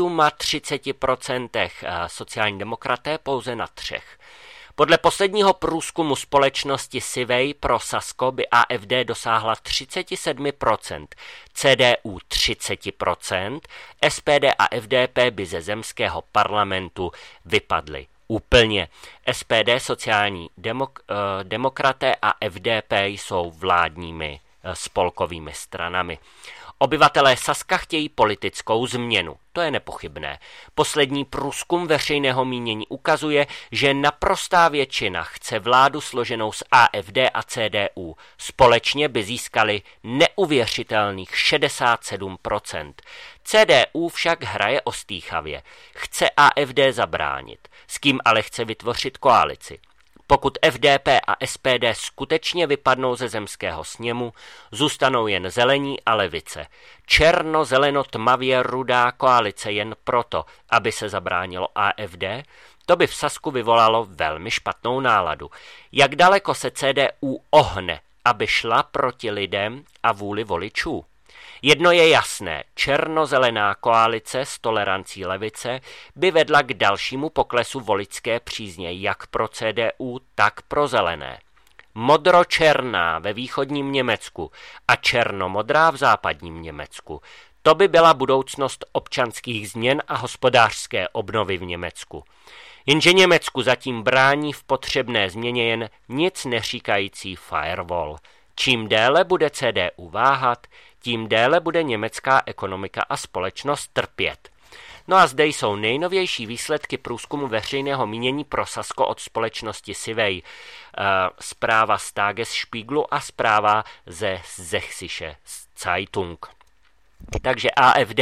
Speaker 1: 37%, sociální demokraté pouze na 3%. Podle posledního průzkumu společnosti Survey pro Sasko by AfD dosáhla 37%, CDU 30%, SPD a FDP by ze zemského parlamentu vypadly úplně. SPD, sociální demokraté a FDP jsou vládními spolkovými stranami. Obyvatelé Saska chtějí politickou změnu, to je nepochybné. Poslední průzkum veřejného mínění ukazuje, že naprostá většina chce vládu složenou z AfD a CDU. Společně by získali neuvěřitelných 67%. CDU však hraje ostýchavě. Chce AfD zabránit. S kým ale chce vytvořit koalici? Pokud FDP a SPD skutečně vypadnou ze zemského sněmu, zůstanou jen zelení a levice. Černo-zeleno-tmavě rudá koalice jen proto, aby se zabránilo AfD, to by v Sasku vyvolalo velmi špatnou náladu. Jak daleko se CDU ohne, aby šla proti lidem a vůli voličů? Jedno je jasné, černozelená koalice s tolerancí levice by vedla k dalšímu poklesu voličské přízně jak pro CDU, tak pro zelené. Modročerná ve východním Německu a černomodrá v západním Německu. To by byla budoucnost občanských změn a hospodářské obnovy v Německu. Jenže Německu zatím brání v potřebné změně jen nic neříkající firewall. Čím déle bude CDU váhat, tím déle bude německá ekonomika a společnost trpět. No a zde jsou nejnovější výsledky průzkumu veřejného mínění pro Sasko od společnosti Survey. Zpráva z Tagesspiegelu a zpráva ze Sächsische Zeitung. Takže AfD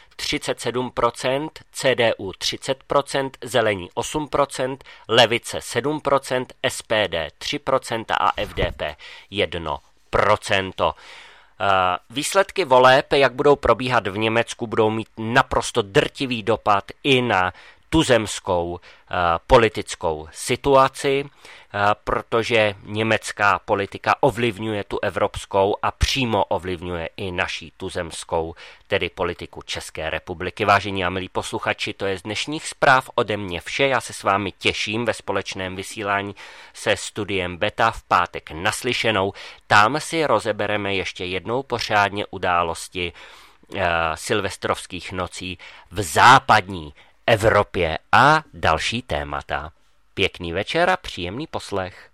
Speaker 1: 37%, CDU 30%, zelení 8%, levice 7%, SPD 3% a FDP 1%. Výsledky voleb, jak budou probíhat v Německu, budou mít naprosto drtivý dopad i na tuzemskou politickou situaci, protože německá politika ovlivňuje tu evropskou a přímo ovlivňuje i naší tuzemskou, tedy politiku České republiky. Vážení a milí posluchači, to je z dnešních zpráv ode mě vše. Já se s vámi těším ve společném vysílání se studiem Beta v pátek naslyšenou. Tam si rozebereme ještě jednou pořádně události silvestrovských nocí v západní Evropě a další témata. Pěkný večer a příjemný poslech.